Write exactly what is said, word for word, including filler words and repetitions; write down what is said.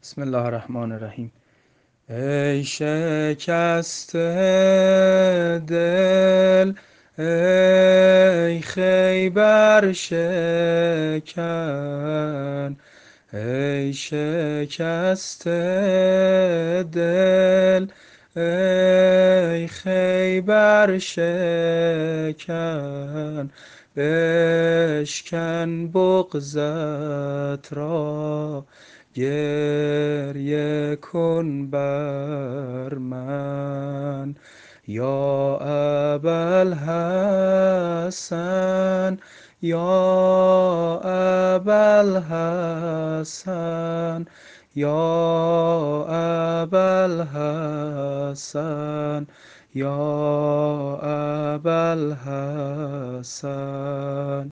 بسم الله الرحمن الرحیم. ای شکسته دل، ای خیبر شکن، ای شکسته دل، ای خیبر شکن، بشکن بغضت را، گریه کن بر من. یا ابوالحسن، یا ابوالحسن، یا ابوالحسن، یا ابوالحسن.